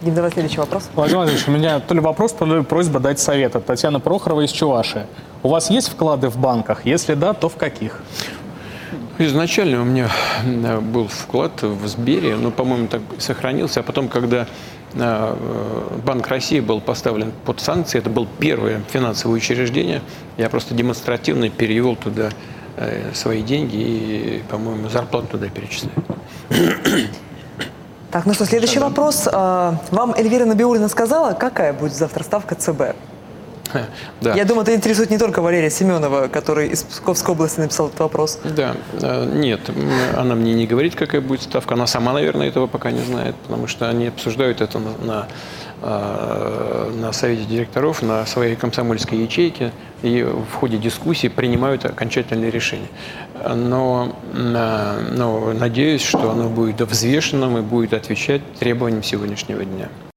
Дим, давай следующий вопрос. Владимир Владимирович, у меня то ли вопрос, то ли просьба дать совет от Татьяны Прохоровой из Чувашии. У вас есть вклады в банках? Если да, то в каких? Изначально у меня был вклад в Сбере, но, по-моему, так сохранился. А потом, когда Банк России был поставлен под санкции, это было первое финансовое учреждение, я просто демонстративно перевел туда свои деньги и, по-моему, зарплату туда перечисляю. Так, ну что, следующий вопрос. Вам Эльвира Набиуллина сказала, какая будет завтра ставка ЦБ? Да. Я думаю, это интересует не только Валерия Семенова, который из Псковской области написал этот вопрос. Да, нет, она мне не говорит, какая будет ставка. Она сама, наверное, этого пока не знает, потому что они обсуждают это на совете директоров, на своей комсомольской ячейке, и в ходе дискуссии принимают окончательные решения. Но надеюсь, что оно будет взвешенным и будет отвечать требованиям сегодняшнего дня.